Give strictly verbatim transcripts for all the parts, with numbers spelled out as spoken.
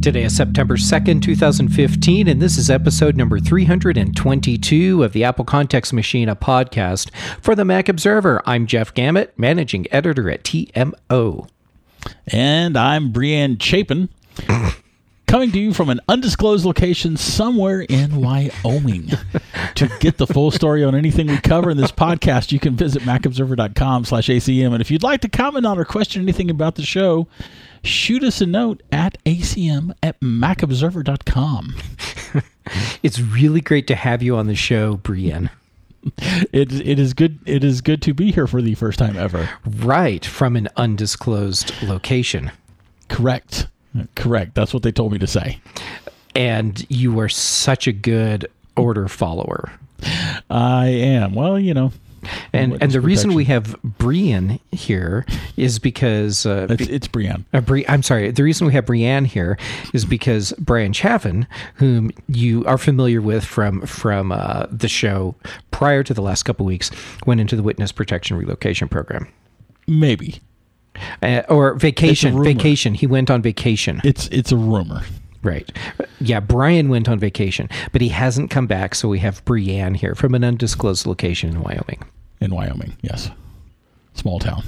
Today is September second, two thousand fifteen, and this is episode number three hundred twenty-two of the Apple Context Machine, a podcast for the Mac Observer. I'm Jeff Gamet, managing editor at T M O. And I'm Brianne Chapin, coming to you from an undisclosed location somewhere in Wyoming. To get the full story on anything we cover in this podcast, you can visit macobserver.com slash ACM. And if you'd like to comment on or question anything about the show, shoot us a note at acm at macobserver dot com. It's really great to have you on the show, Brianne. It, it is good. It is good to be here for the first time ever. Right, from an undisclosed location. Correct. Correct. That's what they told me to say. And you are such a good order follower. I am. Well, you know. And and the reason we have Brianne here is because... Uh, it's, it's Brianne. Uh, Bri- I'm sorry. The reason we have Brianne here is because Brian Chaffin, whom you are familiar with from, from uh, the show prior to the last couple of weeks, went into the Witness Protection Relocation Program. Maybe. Uh, or vacation. Vacation. He went on vacation. It's It's a rumor. Right. Yeah, Brian went on vacation, but he hasn't come back, so we have Brianne here from an undisclosed location in Wyoming. In Wyoming, yes. Small town.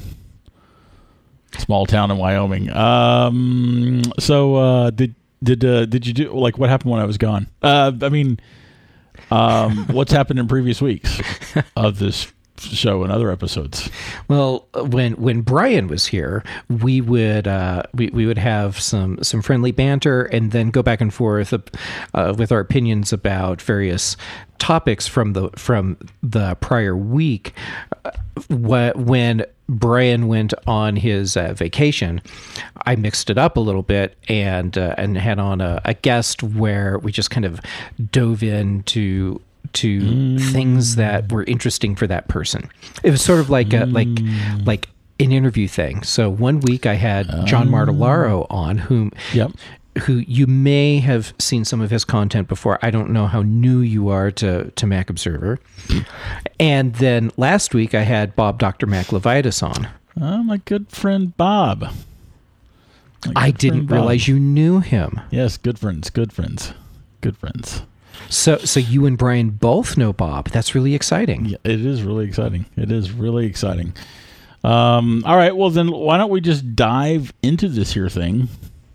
Small town in Wyoming. Um, so uh, did did uh, did you do, like, what happened when I was gone? Uh, I mean, um, what's happened in previous weeks of this show and other episodes? Well, when when Brian was here, we would uh, we we would have some some friendly banter and then go back and forth uh, with our opinions about various topics from the from the prior week. Uh, when Brian went on his uh, vacation, I mixed it up a little bit and uh, and had on a, a guest where we just kind of dove into to mm. things that were interesting for that person. It was sort of like a, mm. like like an interview thing. So one week I had John Martellaro on, whom yep. who you may have seen some of his content before. I don't know how new you are to, to Mac Observer. And then last week I had Bob Doctor Mac Levitas on. Oh, my good friend Bob. Good I didn't Bob. realize you knew him. Yes, good friends, good friends, good friends. So so you and Brian both know Bob. That's really exciting. Yeah, it is really exciting. It is really exciting. Um, all right, well then why don't we just dive into this here thing?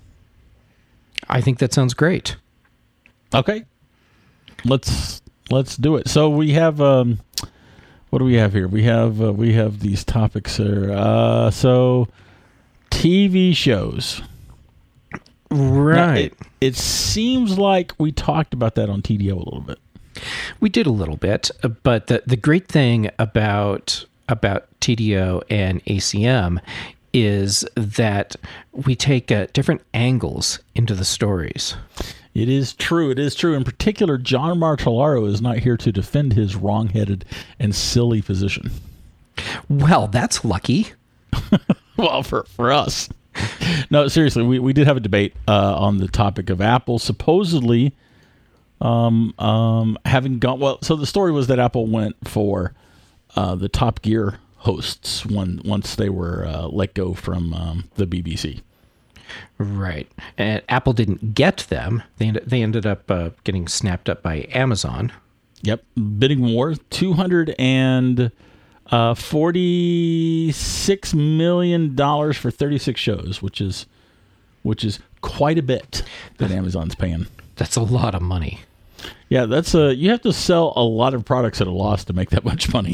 I think that sounds great. Okay. Let's let's do it. So we have um, what do we have here? We have uh, we have these topics here. Uh, so T V shows. Right. Now, it, it seems like we talked about that on T D O a little bit. We did a little bit, but the the great thing about about T D O and A C M is that we take uh, different angles into the stories. It is true. It is true. In particular, John Martellaro is not here to defend his wrong-headed and silly position. Well, that's lucky. Well, for, for us. No, seriously, we, we did have a debate uh, on the topic of Apple supposedly um, um, having gone... Well, so the story was that Apple went for uh, the Top Gear hosts when, once they were uh, let go from um, the B B C. Right. And Apple didn't get them. They, end, they ended up uh, getting snapped up by Amazon. Yep. Bidding war, two hundred and... Uh, forty-six million dollars for thirty-six shows, which is which is quite a bit that Amazon's paying. That's a lot of money. Yeah, that's a, you have to sell a lot of products at a loss to make that much money.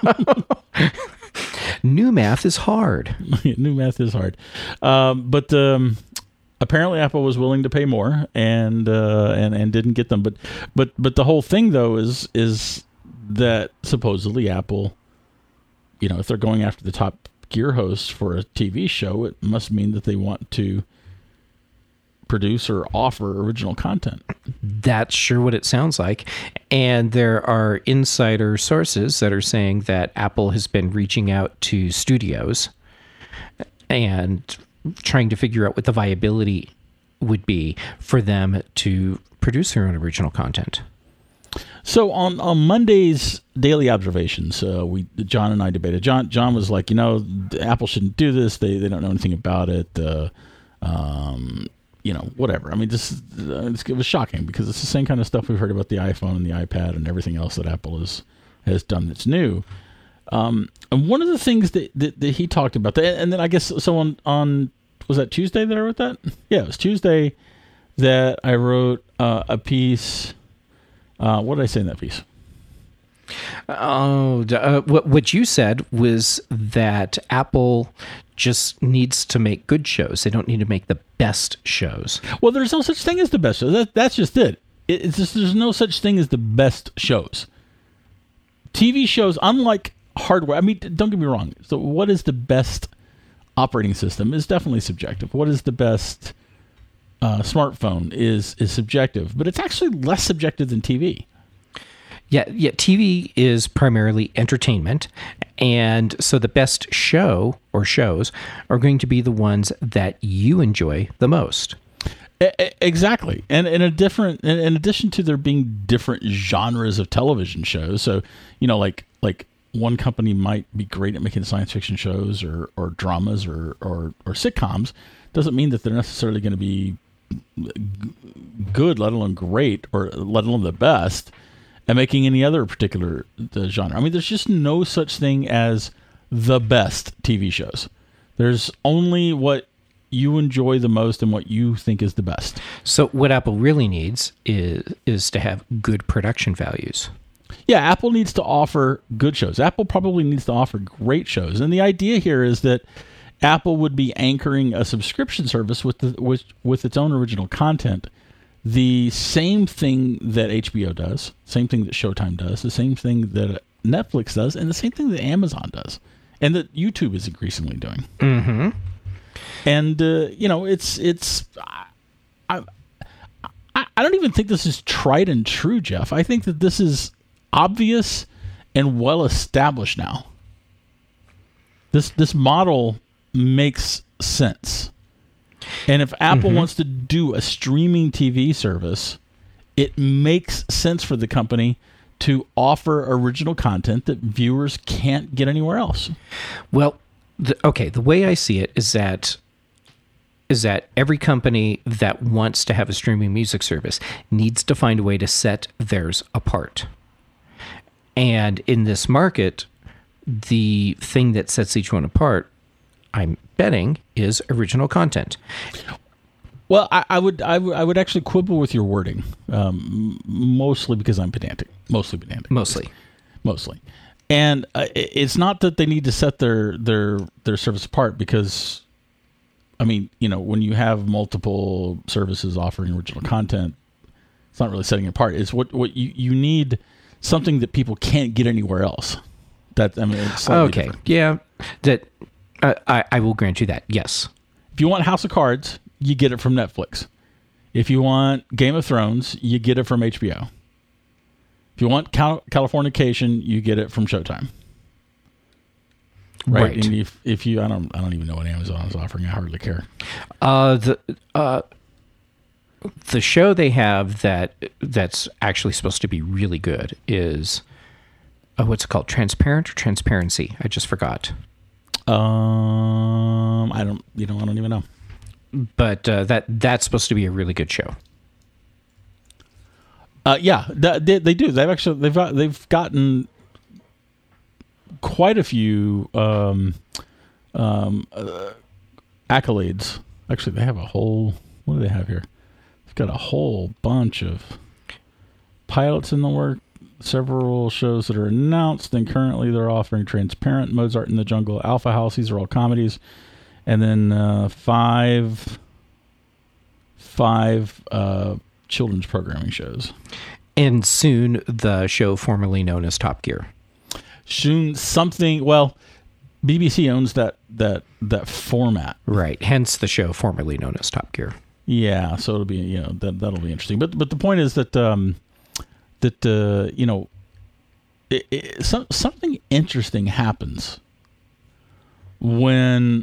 New math is hard. New math is hard. Um, but um, apparently Apple was willing to pay more and uh, and and didn't get them. But but but the whole thing though is is that supposedly Apple, you know, if they're going after the Top Gear hosts for a T V show, it must mean that they want to produce or offer original content. That's sure what it sounds like. And there are insider sources that are saying that Apple has been reaching out to studios and trying to figure out what the viability would be for them to produce their own original content. So on, on Monday's Daily Observations, uh, we John and I debated. John John was like, you know, Apple shouldn't do this. They they don't know anything about it. Uh, um, you know, whatever. I mean, this uh, it was shocking because it's the same kind of stuff we've heard about the iPhone and the iPad and everything else that Apple has has done that's new. Um, and one of the things that, that, that he talked about, that, and then I guess so on on was that Tuesday that I wrote that? Yeah, it was Tuesday that I wrote uh, a piece. Uh, what did I say in that piece? Oh, uh, what what you said was that Apple just needs to make good shows. They don't need to make the best shows. Well, there's no such thing as the best shows. That, that's just it. it. It's just there's no such thing as the best shows. T V shows, unlike hardware. I mean, don't get me wrong. So, what is the best operating system is definitely subjective. What is the best uh, smartphone is is subjective, but it's actually less subjective than T V. Yeah, yeah. T V is primarily entertainment, and so the best show or shows are going to be the ones that you enjoy the most. Exactly, and in a different, in addition to there being different genres of television shows, so you know, like like one company might be great at making science fiction shows or or dramas or or, or sitcoms, doesn't mean that they're necessarily going to be good, let alone great, or let alone the best at making any other particular uh, genre. I mean, there's just no such thing as the best T V shows. There's only what you enjoy the most and what you think is the best. So what Apple really needs is is to have good production values. Yeah, Apple needs to offer good shows. Apple probably needs to offer great shows. And the idea here is that Apple would be anchoring a subscription service with the, with, with its own original content. The same thing that H B O does, same thing that Showtime does, the same thing that Netflix does, and the same thing that Amazon does, and that YouTube is increasingly doing. Mm-hmm. And uh, you know, it's it's. I, I I don't even think this is tried and true, Jeff. I think that this is obvious and well established now. This this model makes sense. And if Apple mm-hmm. wants to do a streaming T V service, it makes sense for the company to offer original content that viewers can't get anywhere else. Well, the, okay, the way I see it is that is that every company that wants to have a streaming music service needs to find a way to set theirs apart. And in this market, the thing that sets each one apart, I'm betting, is original content. Well, I, I would, I would, I would actually quibble with your wording, um, mostly because I'm pedantic. Mostly pedantic. Mostly, mostly, and uh, it's not that they need to set their their their service apart because, I mean, you know, when you have multiple services offering original content, it's not really setting it apart. It's what what you you need something that people can't get anywhere else. That I mean, it's okay, different. yeah, that. Uh, I, I will grant you that, yes. If you want House of Cards, you get it from Netflix. If you want Game of Thrones, you get it from H B O. If you want Cal- Californication, you get it from Showtime. Right. right. And if, if you, I don't, I don't even know what Amazon is offering. I hardly care. Uh, the uh, the show they have that that's actually supposed to be really good is uh, what's it called? Transparent or Transparency? I just forgot. Um, I don't, you know, I don't even know. But uh, that that's supposed to be a really good show. Uh, yeah, th- they, they do. They've actually they've got, they've gotten quite a few um, um, uh, accolades. Actually, they have a whole. What do they have here? They've got a whole bunch of pilots in the work. Several shows that are announced, and currently they're offering Transparent, Mozart in the Jungle, Alpha House. These are all comedies, and then uh, five, five uh, children's programming shows. And soon, the show formerly known as Top Gear. Soon, something. Well, B B C owns that that that format, right? Hence, the show formerly known as Top Gear. Yeah, so it'll be you know that that'll be interesting. But but the point is that. Um, That uh, you know, it, it, some, something interesting happens when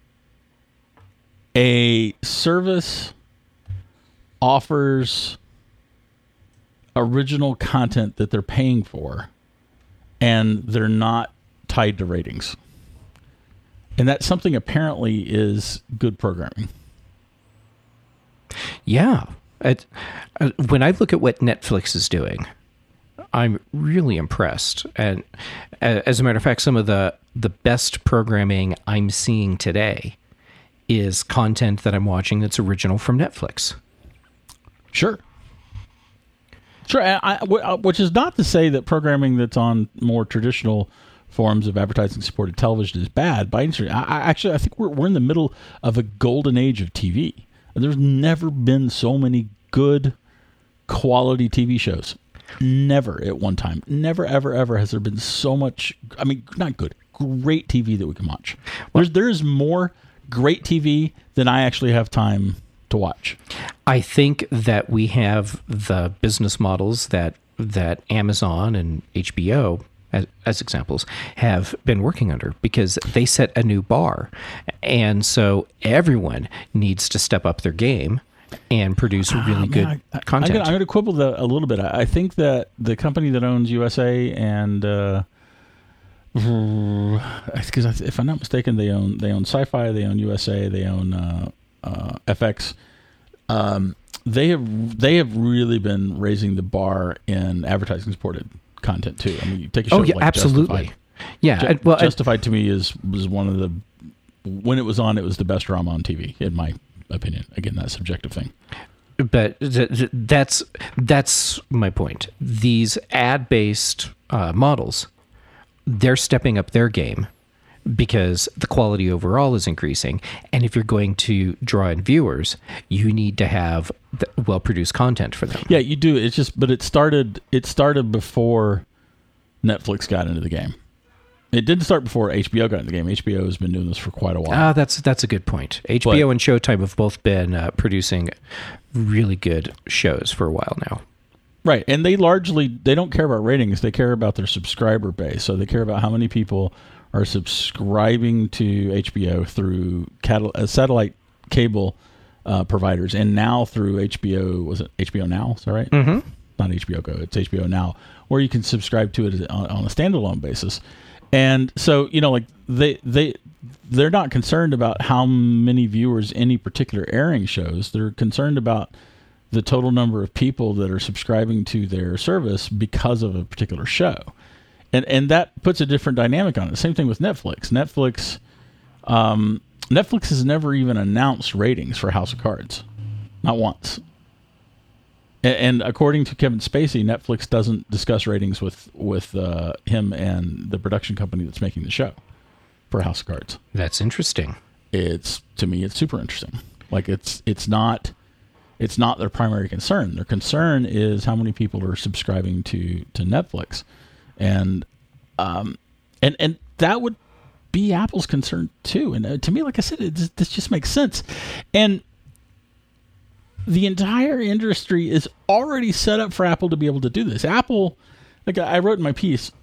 a service offers original content that they're paying for, and they're not tied to ratings, and that something apparently is good programming. Yeah. It, uh, when I look at what Netflix is doing, I'm really impressed. And uh, as a matter of fact, some of the, the best programming I'm seeing today is content that I'm watching that's original from Netflix. Sure. Sure. I, I, which is not to say that programming that's on more traditional forms of advertising-supported television is bad. By any stretch. I, I actually, I think we're we're in the middle of a golden age of T V. There's never been so many good quality T V shows. Never at one time. Never, ever, ever has there been so much. I mean, not good, great T V that we can watch. There's there's more great T V than I actually have time to watch. I think that we have the business models that that Amazon and H B O, as, as examples, have been working under, because they set a new bar. And so everyone needs to step up their game and produce really oh, good man, I, content. I'm going to quibble the, a little bit. I, I think that the company that owns U S A and uh, because if I'm not mistaken, they own they own Sci-Fi, they own U S A, they own uh, uh, F X. Um, they have they have really been raising the bar in advertising supported content too. I mean, you take a show oh yeah, like absolutely. Justified. Yeah, Ju- I, well, Justified I, to me is was one of the when it was on, it was the best drama on T V in my opinion. Again, that's a subjective thing. But th- th- that's that's my point. These ad-based uh, models, they're stepping up their game because the quality overall is increasing. And if you're going to draw in viewers, you need to have the well-produced content for them. Yeah, you do. It's just, but it started. It started before Netflix got into the game. It didn't start before H B O got into the game. H B O has been doing this for quite a while. Ah, that's that's a good point. H B O but, and Showtime have both been uh, producing really good shows for a while now. Right, and they largely they don't care about ratings. They care about their subscriber base. So they care about how many people are subscribing to H B O through catal- uh, satellite cable uh, providers, and now through H B O. Was it H B O Now? Is that right? Mm-hmm. Not H B O Go. It's H B O Now, where you can subscribe to it on, on a standalone basis. And so, you know, like they they they're not concerned about how many viewers any particular airing shows. They're concerned about the total number of people that are subscribing to their service because of a particular show. And and that puts a different dynamic on it. Same thing with Netflix. Netflix um, Netflix has never even announced ratings for House of Cards. Not once. And according to Kevin Spacey, Netflix doesn't discuss ratings with with uh, him and the production company that's making the show for House of Cards. That's interesting. It's to me, it's super interesting. Like it's it's not it's not their primary concern. Their concern is how many people are subscribing to to Netflix, and um and and that would be Apple's concern too. And uh, to me, like I said, it, this just makes sense. And the entire industry is already set up for Apple to be able to do this. Apple, like I wrote in my piece,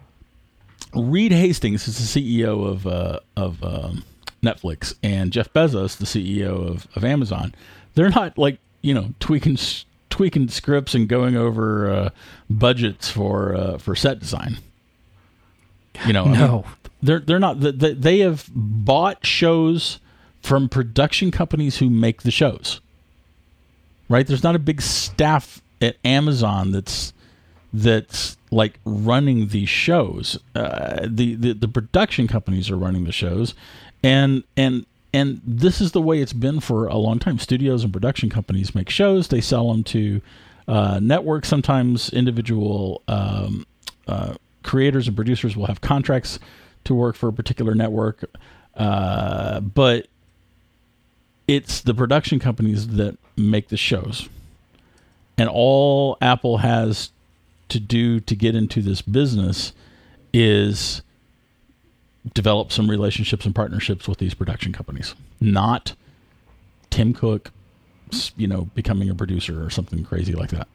Reed Hastings is the C E O of uh, of um, Netflix, and Jeff Bezos, the C E O of, of Amazon. They're not like you know tweaking tweaking scripts and going over uh, budgets for uh, for set design. You know, no, I mean, they're they're not. They, they have bought shows from production companies who make the shows. Right, there's not a big staff at Amazon that's that's like running these shows. Uh, the, the the production companies are running the shows, and and and this is the way it's been for a long time. Studios and production companies make shows. They sell them to uh, networks. Sometimes individual um, uh, creators and producers will have contracts to work for a particular network, uh, but it's the production companies that make the shows. And all Apple has to do to get into this business is develop some relationships and partnerships with these production companies. Not Tim Cook, you know, becoming a producer or something crazy like that.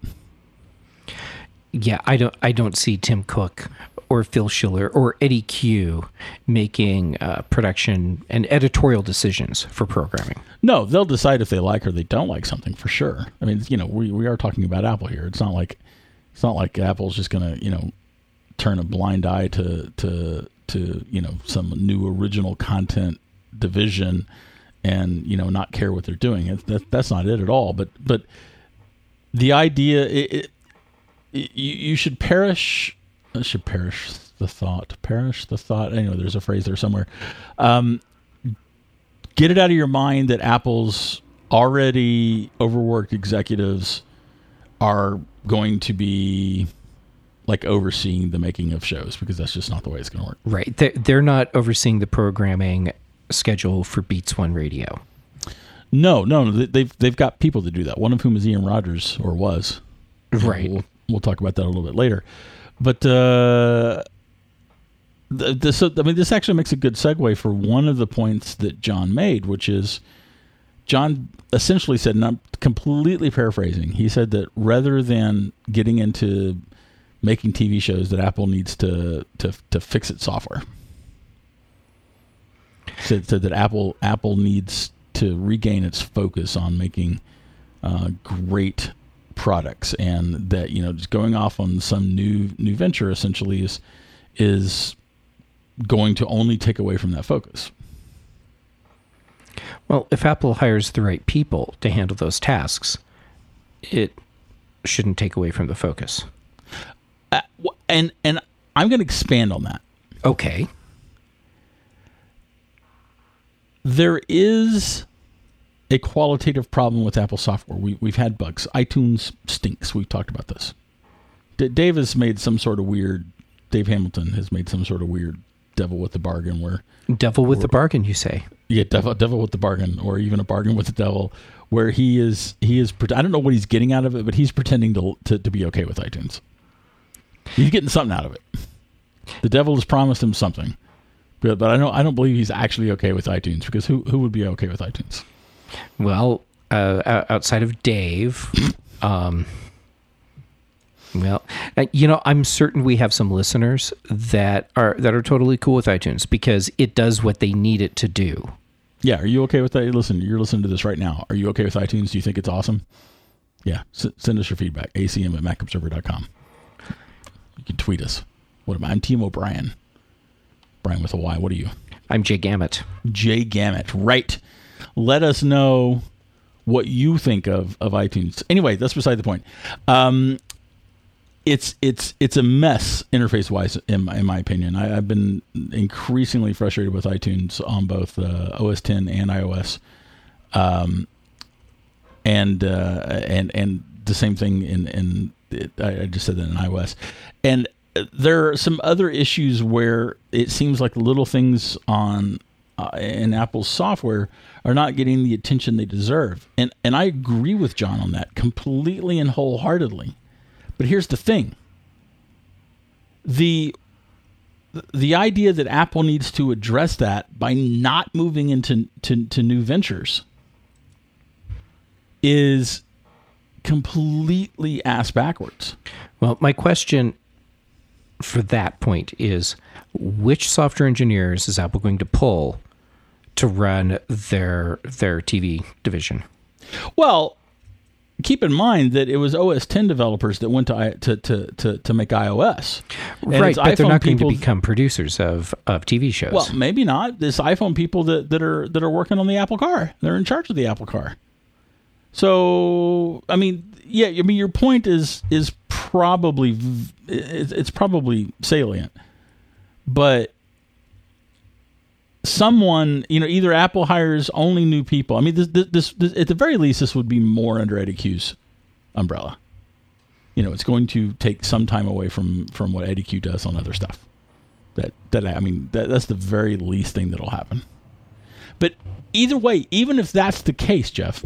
Yeah, I don't I don't see Tim Cook or Phil Schiller or Eddie Q making uh, production and editorial decisions for programming. No, they'll decide if they like or they don't like something for sure. I mean, you know, we, we are talking about Apple here. It's not like it's not like Apple's just going to, you know, turn a blind eye to to to, you know, some new original content division and you know not care what they're doing. It, that, that's not it at all. But but the idea it, it, it, you, you should perish. It should perish the thought. Perish the thought. I know there's a phrase there somewhere. Um, get it out of your mind that Apple's already overworked executives are going to be like overseeing the making of shows, because that's just not the way it's going to work. Right. They're, they're not overseeing the programming schedule for Beats One Radio. No, no, they've they've got people to do that. One of whom is Ian Rogers, or was. Right. We'll, we'll talk about that a little bit later. But uh, this, I mean, this actually makes a good segue for one of the points that John made, which is John essentially said, and I'm completely paraphrasing, he said that rather than getting into making T V shows, that Apple needs to to, to fix its software. Said, said that Apple Apple needs to regain its focus on making uh, great products, and that, you know, just going off on some new new venture essentially is is going to only take away from that focus. Well, if Apple hires the right people to handle those tasks, it shouldn't take away from the focus. Uh, and and I'm going to expand on that. Okay. There is a qualitative problem with Apple software. We, we've had bugs. iTunes stinks. We've talked about this. D- Dave has made some sort of weird, Dave Hamilton has made some sort of weird devil with the bargain where... Devil with the bargain, you say? Yeah, devil, devil with the bargain, or even a bargain with the devil, where he is, he is, I don't know what he's getting out of it, but he's pretending to, to, to be okay with iTunes. He's getting something out of it. The devil has promised him something. But, but I don't I don't believe he's actually okay with iTunes, because who who would be okay with iTunes? Well, uh, outside of Dave, um, well, uh, you know, I'm certain we have some listeners that are that are totally cool with iTunes because it does what they need it to do. Yeah, are you okay with that? Listen, you're listening to this right now. Are you okay with iTunes? Do you think it's awesome? Yeah, S- send us your feedback. A C M at mac observer dot com. You can tweet us. What am I? I'm Team O'Brien. Brian with a Y. What are you? I'm Jay Gamet. Jay Gamet. Right. Let us know what you think of, of iTunes. Anyway, that's beside the point. Um, it's it's it's a mess interface wise, in, in my opinion. I, I've been increasingly frustrated with iTunes on both uh, O S ten and iOS, um, and uh, and and the same thing in in it, I just said that in iOS, and there are some other issues where it seems like little things on uh, in Apple's software are not getting the attention they deserve. And and I agree with John on that completely and wholeheartedly. But here's the thing. The the idea that Apple needs to address that by not moving into to, to new ventures is completely ass backwards. Well, my question for that point is, which software engineers is Apple going to pull to run their their T V division? Well, keep in mind that it was O S ten developers that went to to to to, to make iOS, and right? But they're not going people, to become producers of, of T V shows. Well, maybe not. There's iPhone people that, that are that are working on the Apple Car. They're in charge of the Apple Car. So, I mean, yeah, I mean, your point is is probably it's probably salient, but someone, you know, either Apple hires only new people. I mean, this, this, this at the very least, this would be more under Eddie Q's umbrella. You know, it's going to take some time away from from what Eddie Q does on other stuff. That that I mean, that, that's the very least thing that'll happen. But either way, even if that's the case, Jeff,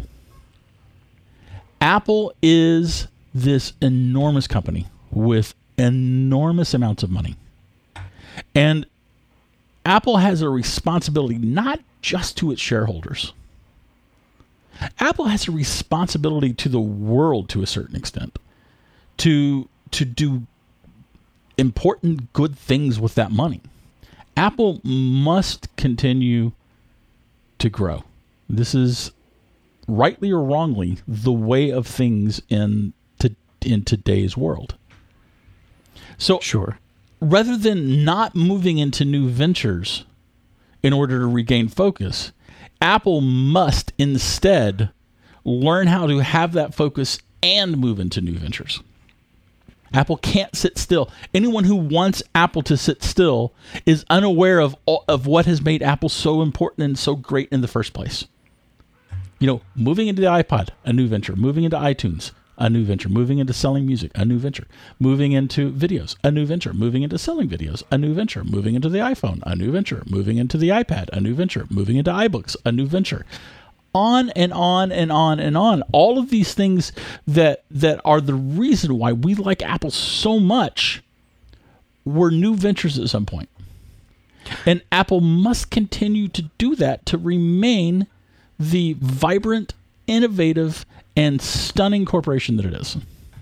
Apple is this enormous company with enormous amounts of money. And Apple has a responsibility not just to its shareholders. Apple has a responsibility to the world to a certain extent to, to do important, good things with that money. Apple must continue to grow. This is, rightly or wrongly, the way of things in to, in today's world. So, sure. Rather than not moving into new ventures in order to regain focus, Apple must instead learn how to have that focus and move into new ventures. Apple can't sit still. Anyone who wants Apple to sit still is unaware of all, of what has made Apple so important and so great in the first place. You know, moving into the iPod, a new venture. Moving into iTunes, a new venture. Moving into selling music, a new venture. Moving into videos, a new venture. Moving into selling videos, a new venture. Moving into the iPhone, a new venture. Moving into the iPad, a new venture. Moving into iBooks, a new venture. On and on and on and on. All of these things that that are the reason why we like Apple so much were new ventures at some point. And Apple must continue to do that to remain the vibrant, innovative, and stunning corporation that it is.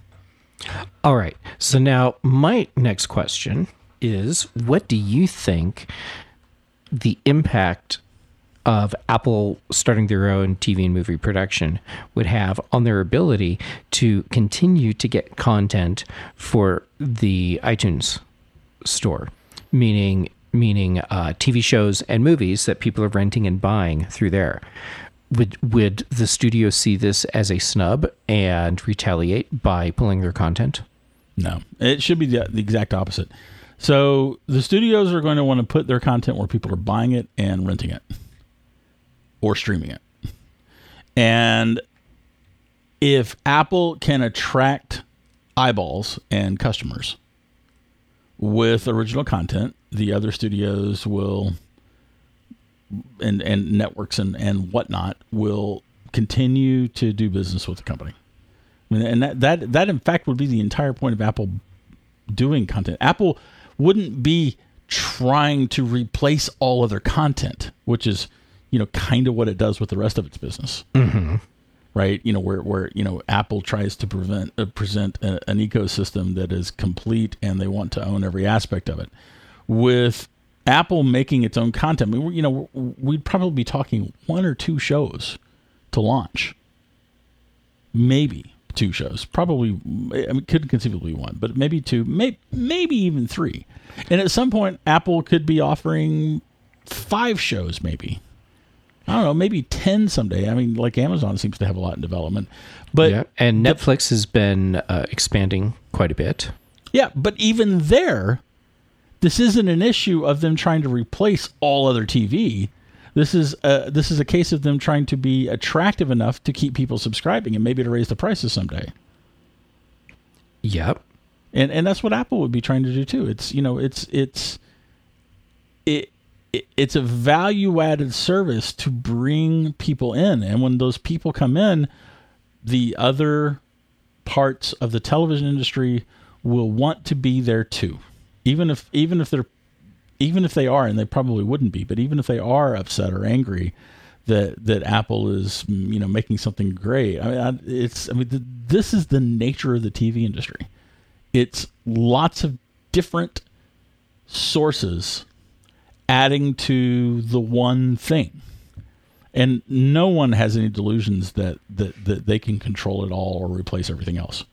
All right. So now my next question is, what do you think the impact of Apple starting their own T V and movie production would have on their ability to continue to get content for the iTunes store, meaning meaning uh, T V shows and movies that people are renting and buying through there? Would would the studio see this as a snub and retaliate by pulling their content? No, it should be the, the exact opposite. So the studios are going to want to put their content where people are buying it and renting it, or streaming it. And if Apple can attract eyeballs and customers with original content, the other studios will, and, and networks and, and whatnot, will continue to do business with the company. I mean, and that, that, that, in fact, would be the entire point of Apple doing content. Apple wouldn't be trying to replace all other content, which is, you know, kind of what it does with the rest of its business, mm-hmm. right? You know, where, where, you know, Apple tries to prevent, uh, present a, an ecosystem that is complete and they want to own every aspect of it. With Apple making its own content, I mean, you know, we'd probably be talking one or two shows to launch. Maybe two shows, probably, I mean, couldn't conceivably one, but maybe two, may, maybe even three. And at some point, Apple could be offering five shows, maybe. I don't know, maybe ten someday. I mean, like Amazon seems to have a lot in development. But yeah, and Netflix has been uh, expanding quite a bit. Yeah, but even there, this isn't an issue of them trying to replace all other T V. This is a, this is a case of them trying to be attractive enough to keep people subscribing and maybe to raise the prices someday. Yep. And and that's what Apple would be trying to do too. It's, you know, it's it's it it's a value-added service to bring people in. And when those people come in, the other parts of the television industry will want to be there too. Even if even if they're even if they are, and they probably wouldn't be, but even if they are upset or angry that that Apple is, you know, making something great. I mean, it's I mean, the, this is the nature of the T V industry. It's lots of different sources adding to the one thing. And no one has any delusions that, that, that they can control it all or replace everything else.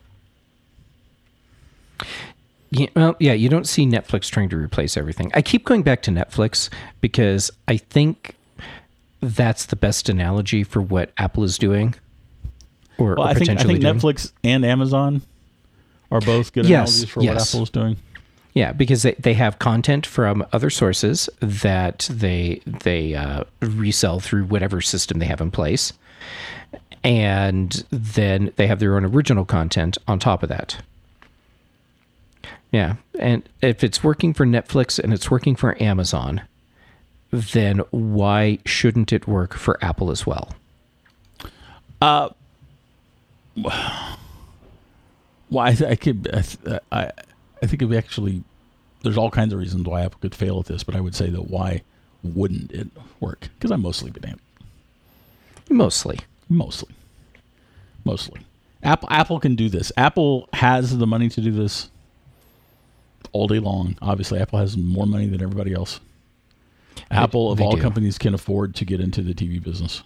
Yeah, well, yeah, you don't see Netflix trying to replace everything. I keep going back to Netflix because I think that's the best analogy for what Apple is doing. Or, well, or I think, I think doing. Netflix and Amazon are both good yes, analogies for yes. what Apple is doing. Yeah, because they, they have content from other sources that they they uh, resell through whatever system they have in place. And then they have their own original content on top of that. Yeah, and if it's working for Netflix and it's working for Amazon, then why shouldn't it work for Apple as well? Uh, well, I, th- I could, I, th- I, I think it actually, there's all kinds of reasons why Apple could fail at this, but I would say that why wouldn't it work? Because I'm mostly banana. Mostly. Mostly. Mostly. Apple, Apple can do this. Apple has the money to do this all day long. Obviously, Apple has more money than everybody else. Apple, they, of they all do. companies, can afford to get into the T V business.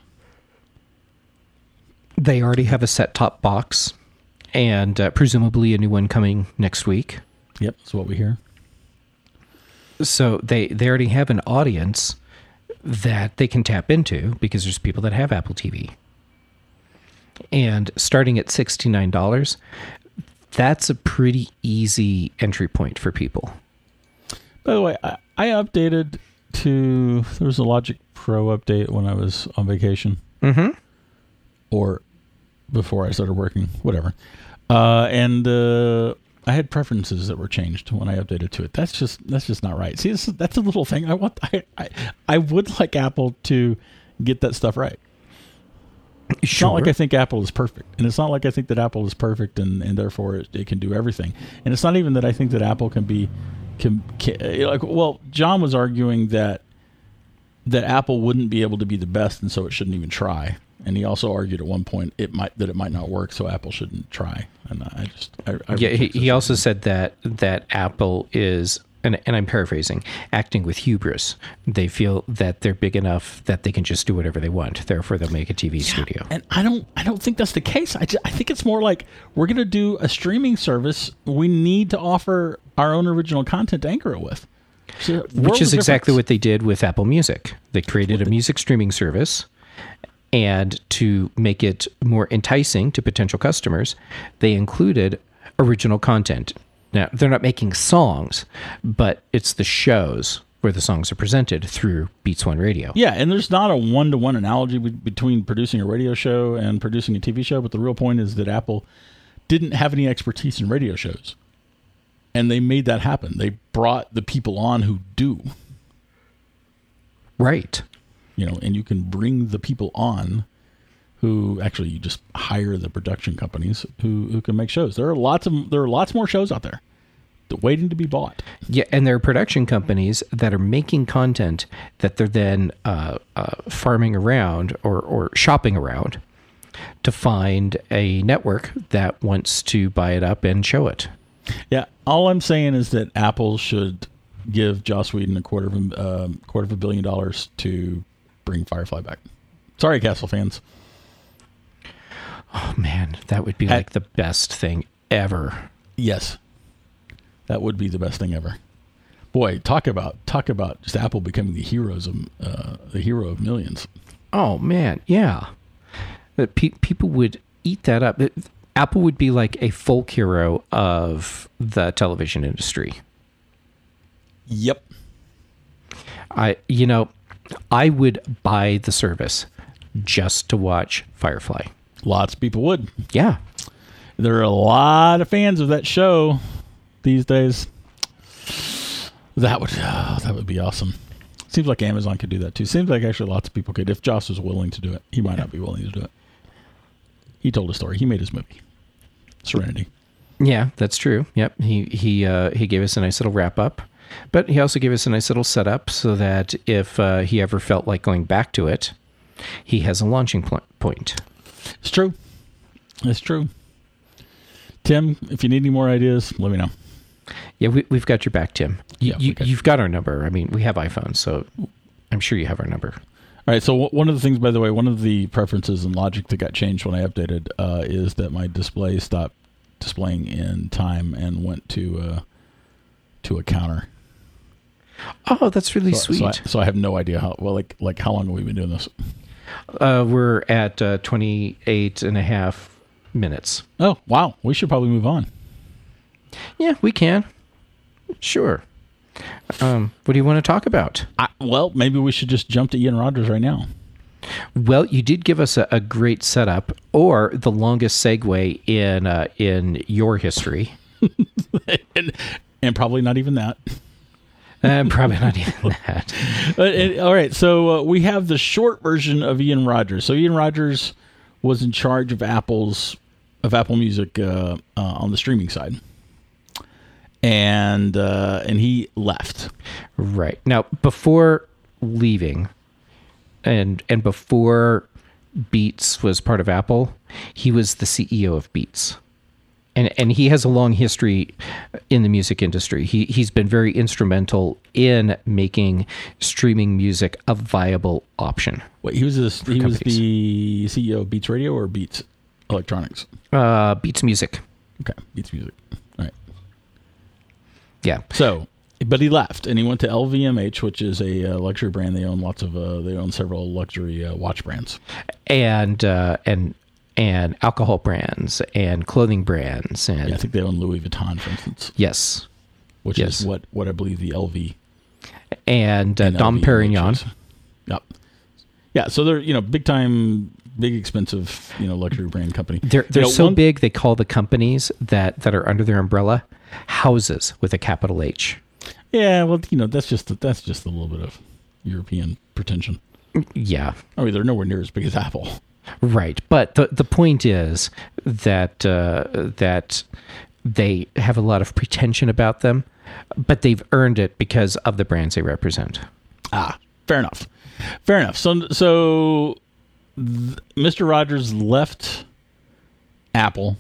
They already have a set-top box, and uh, presumably a new one coming next week. Yep, that's what we hear. So they, they already have an audience that they can tap into because there's people that have Apple T V. And starting at sixty-nine dollars, that's a pretty easy entry point for people. By the way, I, I updated to, there was a Logic Pro update when I was on vacation. Mm-hmm. Or before I started working, whatever. Uh, and uh, I had preferences that were changed when I updated to it. That's just that's just not right. See, this, that's a little thing. I want. I, I I would like Apple to get that stuff right. It's Sure. not like I think Apple is perfect, and it's not like I think that Apple is perfect, and, and therefore it, it can do everything. And it's not even that I think that Apple can be can, can like. Well, John was arguing that that Apple wouldn't be able to be the best, and so it shouldn't even try. And he also argued at one point it might that it might not work, so Apple shouldn't try. And I just I, I yeah, he, he also said that that Apple is, and, and I'm paraphrasing, acting with hubris. They feel that they're big enough that they can just do whatever they want. Therefore, they'll make a T V yeah, studio. And I don't I don't think that's the case. I just, I think it's more like we're going to do a streaming service. We need to offer our own original content to anchor it with. So Which is exactly what they did with Apple Music. They created a music streaming service. And to make it more enticing to potential customers, they included original content. Now, they're not making songs, but it's the shows where the songs are presented through Beats One Radio. Yeah, and there's not a one-to-one analogy be- between producing a radio show and producing a T V show, but the real point is that Apple didn't have any expertise in radio shows. And they made that happen. They brought the people on who do. Right. You know, and you can bring the people on who actually you just hire the production companies who, who can make shows. There are lots of there are lots more shows out there waiting to be bought. Yeah, and there are production companies that are making content that they're then uh, uh, farming around or, or shopping around to find a network that wants to buy it up and show it. Yeah, all I'm saying is that Apple should give Joss Whedon a quarter of a uh, quarter of a billion dollars to bring Firefly back. Sorry, Castle fans. Oh man, that would be At, like the best thing ever. Yes, that would be the best thing ever. Boy, talk about talk about just Apple becoming the heroes of uh, the hero of millions. Oh man, yeah. That pe- people would eat that up. It, Apple would be like a folk hero of the television industry. Yep. I, you know, I would buy the service just to watch Firefly. Lots of people would. Yeah. There are a lot of fans of that show these days. That would oh, that would be awesome. Seems like Amazon could do that too. Seems like actually lots of people could. If Joss was willing to do it. He might not be willing to do it. He told a story. He made his movie. Serenity. Yeah, that's true. Yep. He he uh, he gave us a nice little wrap up. But he also gave us a nice little setup so that if uh, he ever felt like going back to it, he has a launching pl- point. It's true. It's true. Tim, if you need any more ideas, let me know. Yeah, we, we've got your back, Tim. You, Yeah, you, got you've got our number. I mean, we have iPhones, so I'm sure you have our number. All right, so w- one of the things, by the way, one of the preferences in Logic that got changed when I updated uh, is that my display stopped displaying in time and went to uh, to a counter. Oh, that's really so, sweet. So I, so I have no idea how well like like how long have we been doing this? Uh, we're at uh, twenty-eight and a half minutes. Oh, wow. We should probably move on. Yeah, we can. Sure. Um, what do you want to talk about? I, well, maybe we should just jump to Ian Rogers right now. Well, you did give us a, a great setup, or the longest segue in uh, in your history. and, and probably not even that. Uh, probably not even that. Uh, and, all right, so uh, we have the short version of Ian Rogers. So Ian Rogers was in charge of Apple's of Apple Music uh, uh, on the streaming side, and uh, and he left. Right. Now, before leaving, and and before Beats was part of Apple, he was the C E O of Beats. And and he has a long history in the music industry. He he's been very instrumental in making streaming music a viable option. Wait, he was this, he was companies. the C E O of Beats Radio or Beats Electronics? Uh, Beats Music. Okay, Beats Music. All right. Yeah. So But he left, and he went to L V M H, which is a uh, luxury brand. They own lots of. Uh, they own several luxury uh, watch brands, and uh, and and alcohol brands and clothing brands. And yeah, I think they own Louis Vuitton, for instance. Yes, which yes. is what, what I believe the L V and, uh, and Dom Perignon. Yep. Yeah, so they're you know big time, big expensive you know luxury brand company. They're they're you know, so one, big they call the companies that that are under their umbrella houses with a capital H. Yeah, well, you know, that's just that's just a little bit of European pretension. Yeah. I mean, they're nowhere near as big as Apple. Right. But the the point is that uh, that they have a lot of pretension about them, but they've earned it because of the brands they represent. Ah, fair enough. Fair enough. So so th- Mister Rogers left Apple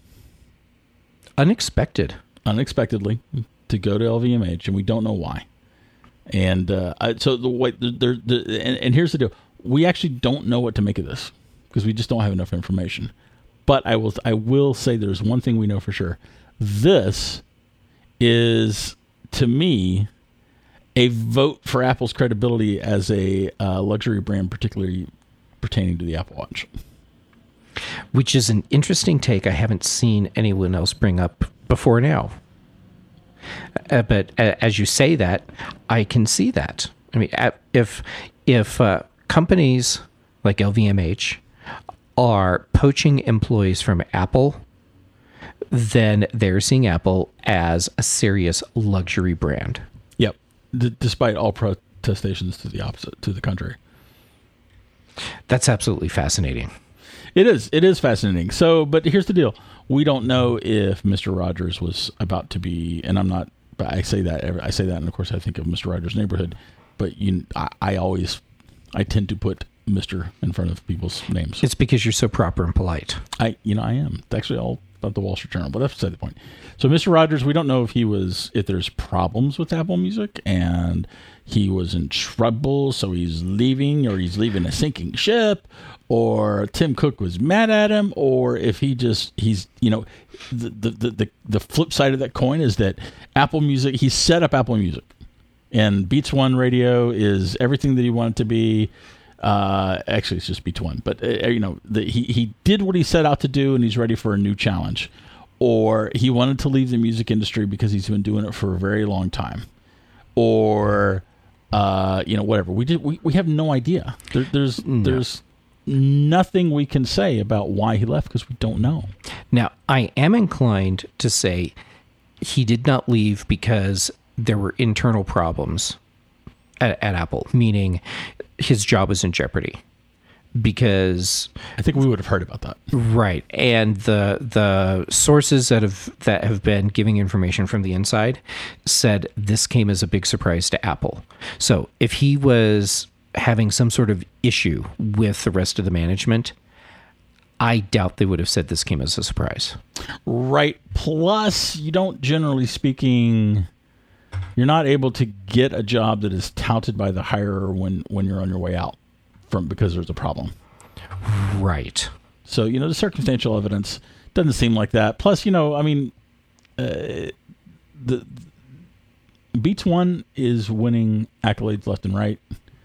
unexpected. Unexpectedly. To go to L V M H, and we don't know why. And uh, so the way, there, and, and here's the deal: we actually don't know what to make of this because we just don't have enough information. But I will, I will say there's one thing we know for sure: this is, to me, a vote for Apple's credibility as a uh, luxury brand, particularly pertaining to the Apple Watch. Which is an interesting take I haven't seen anyone else bring up before now. Uh, but uh, as you say that, I can see that. I mean, if if uh, companies like L V M H are poaching employees from Apple, then they're seeing Apple as a serious luxury brand. Yep. D- despite all protestations to the opposite, to the contrary. That's absolutely fascinating. It is. It is fascinating. So, but here's the deal. We don't know if Mister Rogers was about to be, and I'm not, but I say that, I say that, and of course I think of Mister Rogers' Neighborhood, but you, I, I always, I tend to put Mister in front of people's names. It's because you're so proper and polite. I, you know, I am. It's actually all about the Wall Street Journal, but that's beside the point. So Mister Rogers, we don't know if he was, if there's problems with Apple Music, and he was in trouble, so he's leaving, or he's leaving a sinking ship, or Tim Cook was mad at him, or if he just, he's, you know, the, the, the, the flip side of that coin is that Apple Music, he set up Apple Music. And Beats One Radio is everything that he wanted to be. Uh, actually, it's just Beats One. But, uh, you know, the, he, he did what he set out to do, and he's ready for a new challenge. Or he wanted to leave the music industry because he's been doing it for a very long time. Or, uh, you know, whatever. We did, we, we have no idea. There, there's no. there's nothing we can say about why he left because we don't know. Now, I am inclined to say he did not leave because there were internal problems at, at Apple, meaning his job was in jeopardy. Because I think we would have heard about that, right? And the the sources that have that have been giving information from the inside said this came as a big surprise to Apple. So if he was having some sort of issue with the rest of the management, I doubt they would have said this came as a surprise. Right. Plus, you don't, generally speaking, you're not able to get a job that is touted by the hirer when, when you're on your way out from because there's a problem. Right. So, you know, the circumstantial evidence doesn't seem like that. Plus, you know, I mean, uh, the Beats One is winning accolades left and right.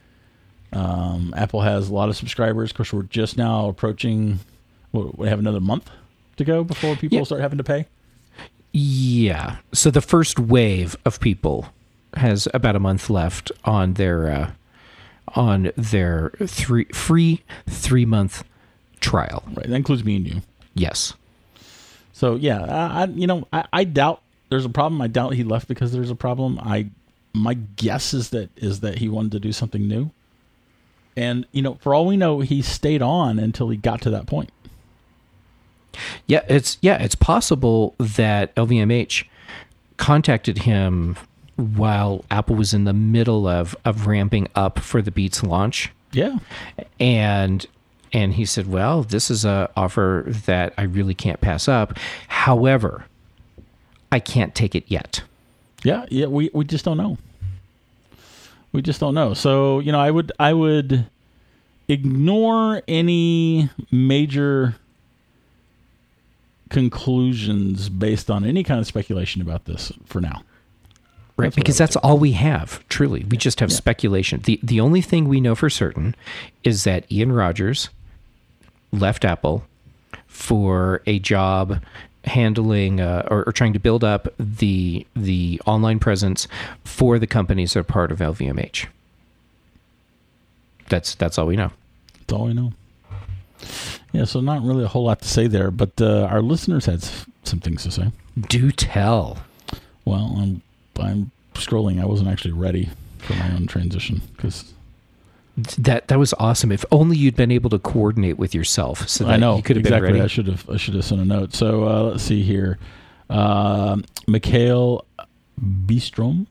Um, Apple has a lot of subscribers. Of course, we're just now approaching, what, we have another month to go before people yeah. start having to pay. Yeah. So the first wave of people has about a month left on their uh, on their three free three month trial. Right. That includes me and you. Yes. So yeah, I, I you know I, I doubt there's a problem. I doubt he left because there's a problem. I my guess is that is that he wanted to do something new. And, you know, for all we know, he stayed on until he got to that point. Yeah, it's yeah, it's possible that L V M H contacted him while Apple was in the middle of, of ramping up for the Beats launch. Yeah. And and he said, well, this is a offer that I really can't pass up. However, I can't take it yet. Yeah, yeah, we, we just don't know. We just don't know. So, you know, I would I would ignore any major conclusions based on any kind of speculation about this for now. Right, That's what because I would that's say. all we have, truly. We just have Yeah. speculation. The the only thing we know for certain is that Ian Rogers left Apple for a job handling uh, or, or trying to build up the the online presence for the companies that are part of L V M H. That's that's all we know. That's all we know. Yeah, so not really a whole lot to say there, but uh, our listeners had s- some things to say. Do tell. Well, I'm I'm scrolling. I wasn't actually ready for my own transition because That that was awesome. If only you'd been able to coordinate with yourself, so that I know you could have exactly. been ready. I should have I should have sent a note. So uh, let's see here. Uh, Mikhail Bistrom.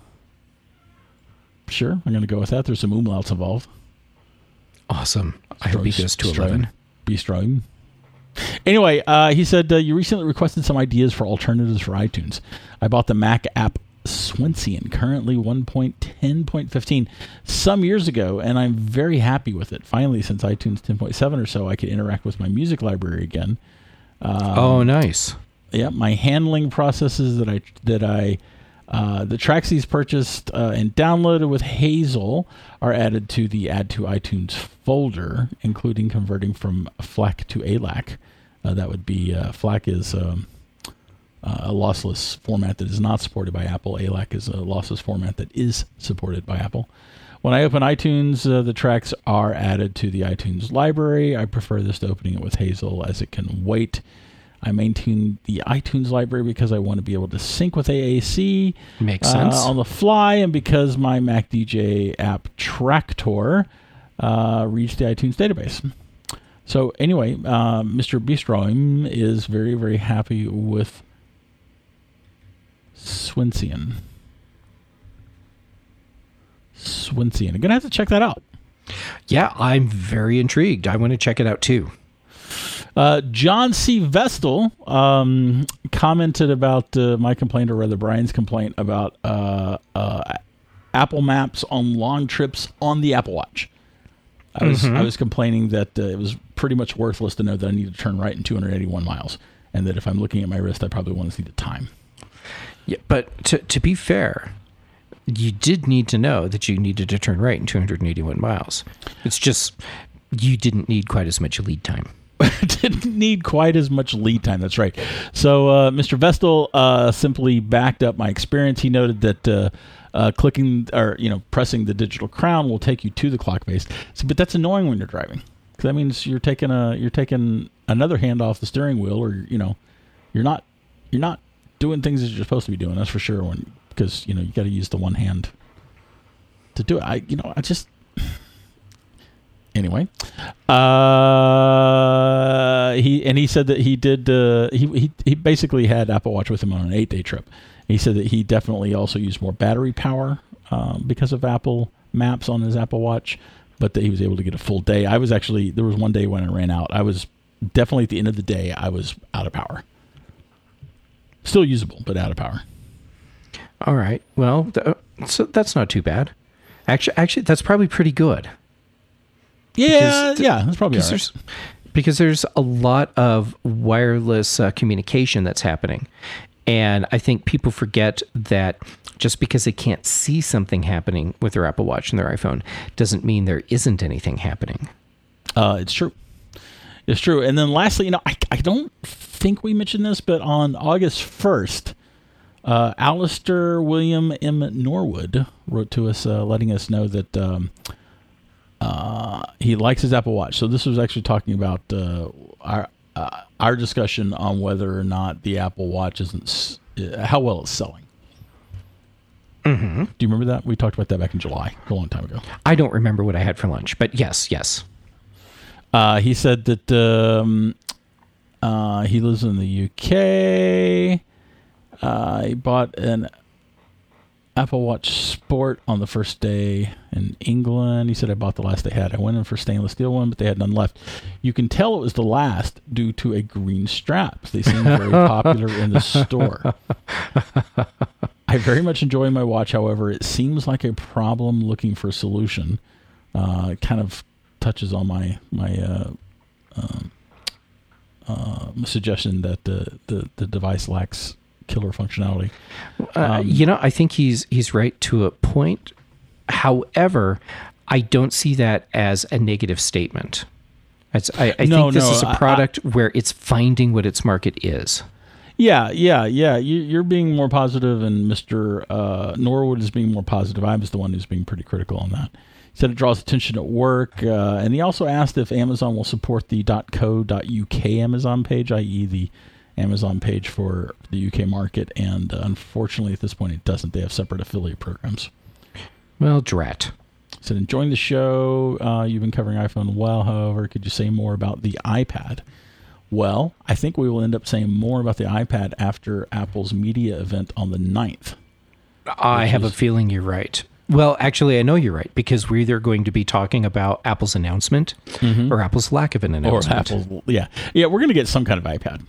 Sure, I'm going to go with that. There's some umlauts involved. Awesome. I hope he goes to eleven. Bistrom. Anyway, uh, he said, uh, you recently requested some ideas for alternatives for iTunes. I bought the Mac app Swensian, currently one point ten point fifteen, some years ago, and I'm very happy with it. Finally, since iTunes ten point seven or so, I could interact with my music library again. Um, Oh, nice. Yeah, my handling processes that I that I uh, the tracks he's purchased uh, and downloaded with Hazel are added to the Add to iTunes folder, including converting from FLAC to A L A C. Uh, that would be uh, FLAC is um, uh, a lossless format that is not supported by Apple. A L A C is a lossless format that is supported by Apple. When I open iTunes, uh, the tracks are added to the iTunes library. I prefer this to opening it with Hazel as it can wait. I maintain the iTunes library because I want to be able to sync with A A C Makes uh, sense. on the fly, and because my Mac D J app Tractor uh, reads the iTunes database. So anyway, uh, Mister Bistrom is very, very happy with Swensian. Swensian. I'm going to have to check that out. Yeah, I'm very intrigued. I want to check it out too. Uh, John C. Vestal um, commented about uh, my complaint, or rather Brian's complaint, about uh, uh, Apple Maps on long trips on the Apple Watch. I was Mhm. I was complaining that uh, it was pretty much worthless to know that I need to turn right in two hundred eighty-one miles, and that if I'm looking at my wrist, I probably want to see the time. Yeah, but to to be fair, you did need to know that you needed to turn right in two hundred eighty-one miles. It's just you didn't need quite as much lead time. Didn't need quite as much lead time. That's right. So uh, Mister Vestal uh, simply backed up my experience. He noted that uh, uh, clicking or you know pressing the digital crown will take you to the clock face. So, but that's annoying when you're driving, because that means you're taking a you're taking another hand off the steering wheel, or you know you're not you're not doing things that you're supposed to be doing. That's for sure. When because you know you got to use the one hand to do it. I you know I just. Anyway, uh, he and he said that he did. Uh, he he he basically had Apple Watch with him on an eight-day trip. He said that he definitely also used more battery power um, because of Apple Maps on his Apple Watch, but that he was able to get a full day. I was actually there was one day when I ran out. I was definitely at the end of the day. I was out of power. Still usable, but out of power. All right. Well, th- so that's not too bad. Actually, actually, that's probably pretty good. Yeah, Because- yeah, that's probably all right. There's, because there's a lot of wireless uh, communication that's happening. And I think people forget that just because they can't see something happening with their Apple Watch and their iPhone doesn't mean there isn't anything happening. Uh, it's true. It's true. And then lastly, you know, I, I don't think we mentioned this, but on August first, uh, Alistair William M. Norwood wrote to us uh, letting us know that um, uh, he likes his Apple Watch. So this was actually talking about uh, our uh, our discussion on whether or not the Apple Watch isn't, s- uh, how well it's selling. Mm-hmm. Do you remember that? We talked about that back in July, a long time ago. I don't remember what I had for lunch, but yes, yes. Uh, he said that um, uh, he lives in the U K. Uh, he bought an Apple Watch Sport on the first day in England. He said, I bought the last they had. I went in for stainless steel one, but they had none left. You can tell it was the last due to a green strap. They seem very popular in the store. I very much enjoy my watch. However, it seems like a problem looking for a solution. Uh, it kind of touches on my my uh, um, uh, suggestion that the, the, the device lacks killer functionality. Uh, um, you know, I think he's he's right to a point. However, I don't see that as a negative statement. It's, I, I no, think this no, is a product I, I, where it's finding what its market is. Yeah, yeah, yeah. You, you're being more positive, and Mister Uh, Norwood is being more positive. I was the one who's being pretty critical on that. He said it draws attention at work, uh, and he also asked if Amazon will support the .co dot U K Amazon page, that is the Amazon page for the U K market, and uh, unfortunately at this point it doesn't. They have separate affiliate programs. Well, drat. He said, enjoying the show. Uh, you've been covering iPhone well, however. Could you say more about the iPad? Well, I think we will end up saying more about the iPad after Apple's media event on the ninth. I have is, a feeling you're right. Well, actually, I know you're right, because we're either going to be talking about Apple's announcement mm-hmm. or Apple's lack of an announcement. Or Apple's, yeah. Yeah, we're going to get some kind of iPad.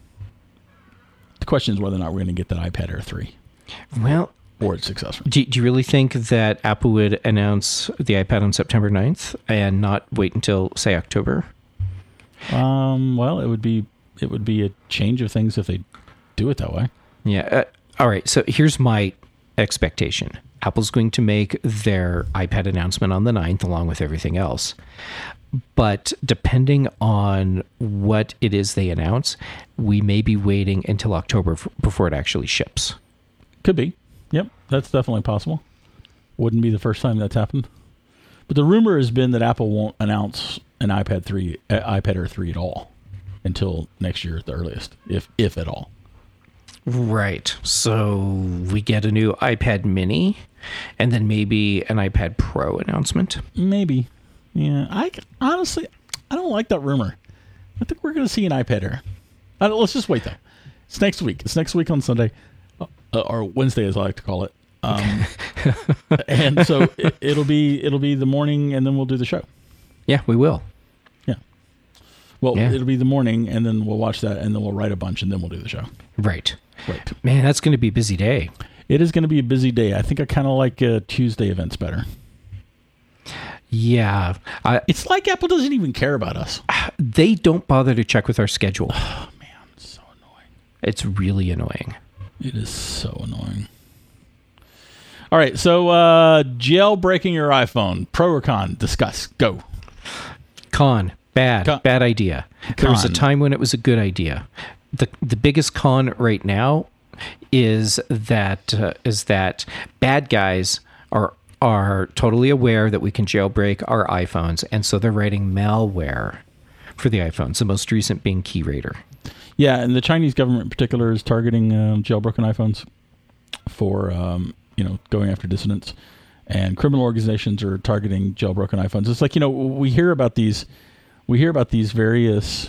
The question is whether or not we're going to get that iPad Air three. Well... or its successor. Do, do you really think that Apple would announce the iPad on September ninth and not wait until, say, October? Um. Well, it would be it would be a change of things if they do it that way. Yeah. Uh, all right. So here's my expectation. Apple's going to make their iPad announcement on the ninth along with everything else. But depending on what it is they announce, we may be waiting until October f- before it actually ships. Could be. Yep, that's definitely possible. Wouldn't be the first time that's happened. But the rumor has been that Apple won't announce an iPad three, uh, iPad Air three at all until next year at the earliest, if if at all. Right. So we get a new iPad Mini, and then maybe an iPad Pro announcement. Maybe. Yeah. I honestly, I don't like that rumor. I think we're going to see an iPad Air. I don't, let's just wait though. It's next week. It's next week on Sunday. Uh, or Wednesday, as I like to call it, um, and so it, it'll be it'll be the morning, and then we'll do the show. Yeah, we will. Yeah. Well, yeah. It'll be the morning, and then we'll watch that, and then we'll write a bunch, and then we'll do the show. Right. Right. Man, that's going to be a busy day. It is going to be a busy day. I think I kind of like uh, Tuesday events better. Yeah. I, it's like Apple doesn't even care about us. They don't bother to check with our schedule. Oh man, it's so annoying. It's really annoying. It is so annoying. All right, so uh, jailbreaking your iPhone, pro or con? Discuss. Go. Con. Bad. Con. Bad idea. Con. There was a time when it was a good idea. the The biggest con right now is that uh, is that bad guys are are totally aware that we can jailbreak our iPhones, and so they're writing malware for the iPhones. The most recent being KeyRaider. Yeah, and the Chinese government in particular is targeting um, jailbroken iPhones for um, you know going after dissidents, and criminal organizations are targeting jailbroken iPhones. It's like you know we hear about these, we hear about these various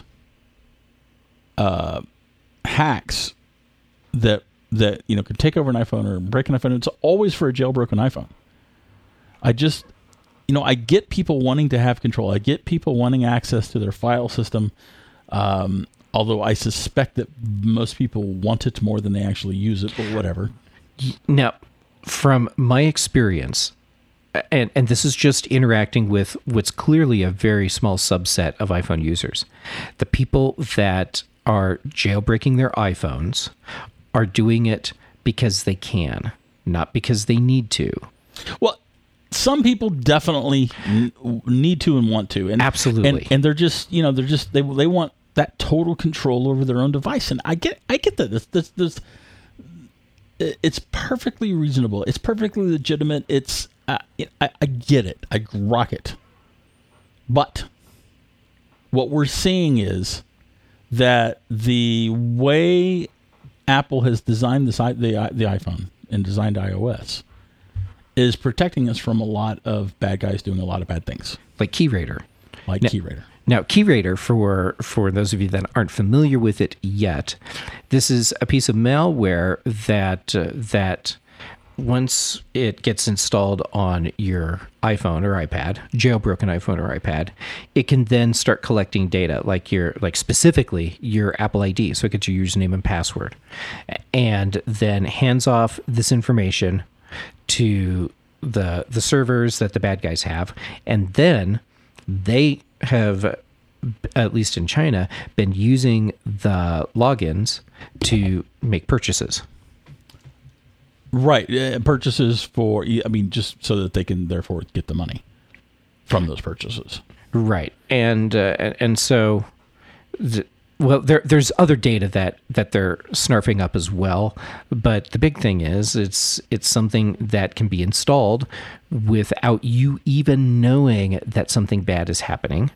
uh, hacks that that you know could take over an iPhone or break an iPhone. It's always for a jailbroken iPhone. I just you know I get people wanting to have control. I get people wanting access to their file system. Um, Although I suspect that most people want it more than they actually use it, but whatever. Now, from my experience, and, and this is just interacting with what's clearly a very small subset of iPhone users, the people that are jailbreaking their iPhones are doing it because they can, not because they need to. Well, some people definitely n- need to and want to. And, Absolutely. And, and they're just, you know, they're just, they they want that total control over their own device, and I get, I get that. This, this, this, it's perfectly reasonable. It's perfectly legitimate. It's, uh, I, I get it. I rock it. But what we're seeing is that the way Apple has designed this, the the iPhone and designed iOS is protecting us from a lot of bad guys doing a lot of bad things, like KeyRaider. Like now, KeyRaider. Now, KeyRaider, for for those of you that aren't familiar with it yet, this is a piece of malware that uh, that once it gets installed on your iPhone or iPad, jailbroken iPhone or iPad, it can then start collecting data, like your like specifically your Apple I D, so it gets your username and password, and then hands off this information to the the servers that the bad guys have, and then they have at least in China, been using the logins to make purchases. Right. Uh, purchases for, I mean, just so that they can therefore get the money from those purchases. Right. And uh, and, and so, the, well, there there's other data that, that they're snarfing up as well. But the big thing is it's it's something that can be installed without you even knowing that something bad is happening.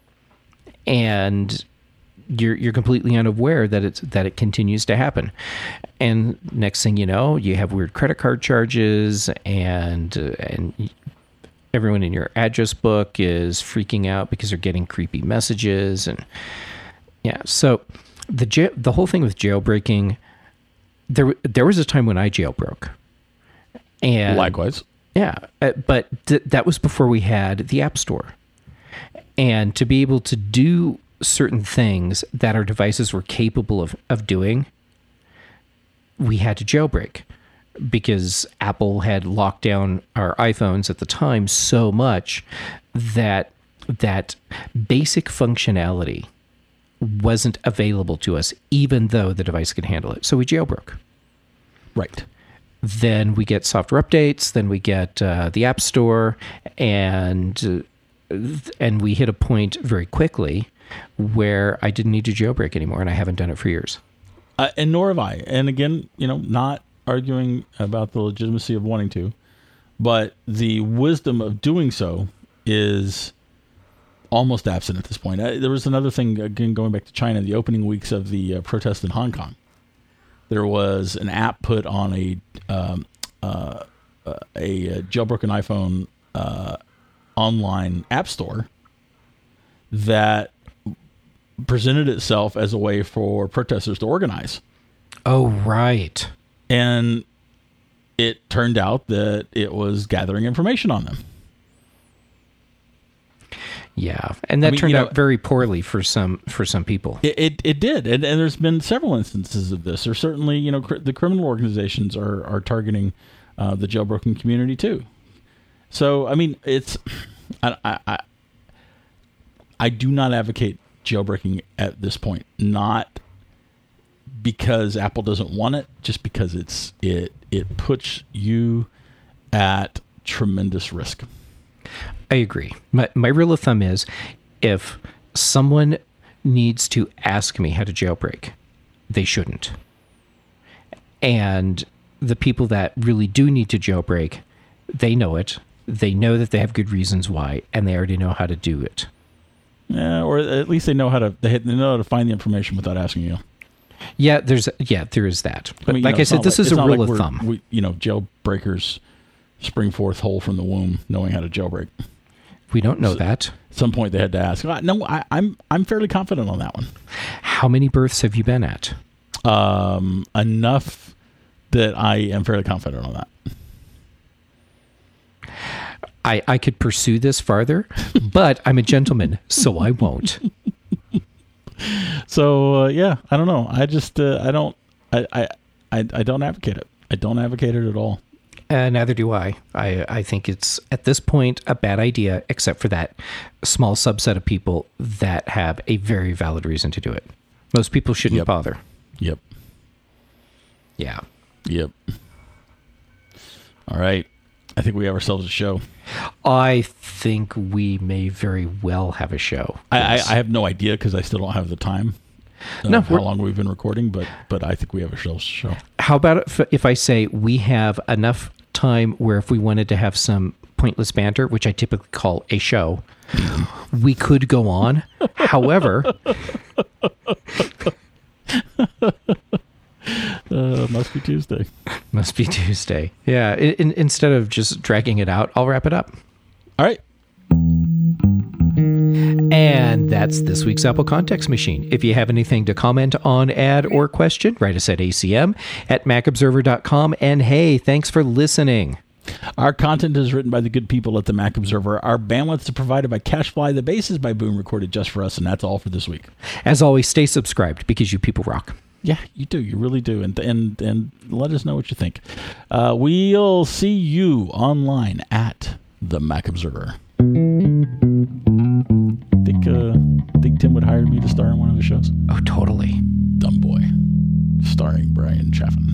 And you're you're completely unaware that it's that it continues to happen. And next thing you know, you have weird credit card charges, and uh, and everyone in your address book is freaking out because they're getting creepy messages. And yeah, so the jail, the whole thing with jailbreaking, there there was a time when I jailbroke. And likewise. Yeah, uh, but th- that was before we had the App Store. And to be able to do certain things that our devices were capable of, of doing, we had to jailbreak, because Apple had locked down our iPhones at the time so much that that basic functionality wasn't available to us, even though the device could handle it. So we jailbroke. Right. Then we get software updates. Then we get uh, the App Store, and uh, and we hit a point very quickly where I didn't need to jailbreak anymore, and I haven't done it for years. Uh, and nor have I. And again, you know, not arguing about the legitimacy of wanting to, but the wisdom of doing so is almost absent at this point. Uh, there was another thing, again, going back to China, the opening weeks of the uh, protest in Hong Kong. There was an app put on a um, uh, uh, a, a jailbroken iPhone uh, online app store that presented itself as a way for protesters to organize. Oh, right. And it turned out that it was gathering information on them. Yeah, and that I mean, turned you out know, very poorly for some for some people. It it, it did, and, and there's been several instances of this. There's certainly, you know, cr- the criminal organizations are are targeting uh, the jailbroken community too. So, I mean, it's I, I I I do not advocate jailbreaking at this point, not because Apple doesn't want it, just because it's it it puts you at tremendous risk. I agree. My my rule of thumb is, if someone needs to ask me how to jailbreak, they shouldn't. And the people that really do need to jailbreak, they know it. They know that they have good reasons why, and they already know how to do it. Yeah, or at least they know how to they know how to find the information without asking you. Yeah, there's yeah, there is that. But I mean, like you know, I said, this like, is a rule like of thumb. We, you know, jailbreakers spring forth whole from the womb, knowing how to jailbreak. We don't know so, that. At some point, they had to ask. No, I, I'm I'm fairly confident on that one. How many births have you been at? Um, enough that I am fairly confident on that. I, I could pursue this farther, but I'm a gentleman, so I won't. So uh, yeah, I don't know. I just uh, I don't I, I I I don't advocate it. I don't advocate it at all. Uh, neither do I. I. I think it's, at this point, a bad idea, except for that small subset of people that have a very valid reason to do it. Most people shouldn't Yep. bother. Yep. Yeah. Yep. All right. I think we have ourselves a show. I think we may very well have a show. I, I, Yes. I have no idea because I still don't have the time. Uh, No, how we're- long we've been recording, but but I think we have a show. show. How about if, if I say we have enough time where if we wanted to have some pointless banter, which I typically call a show, we could go on. However, Uh, must be Tuesday. must be Tuesday. Yeah. In, in, instead of just dragging it out, I'll wrap it up. All right. And that's this week's Apple Context Machine. If you have anything to comment on, add, or question, write us at A C M at mac observer dot com. And hey, thanks for listening. Our content is written by the good people at the Mac Observer. Our bandwidth is provided by CashFly. The bass is by Boom, recorded just for us, and that's all for this week. As always, stay subscribed because you people rock. Yeah, you do. You really do. And and and let us know what you think. Uh, we'll see you online at the Mac Observer. Think, uh, think Tim would hire hired me to star in one of his shows? Oh, totally. Dumb Boy, starring Brian Chaffin.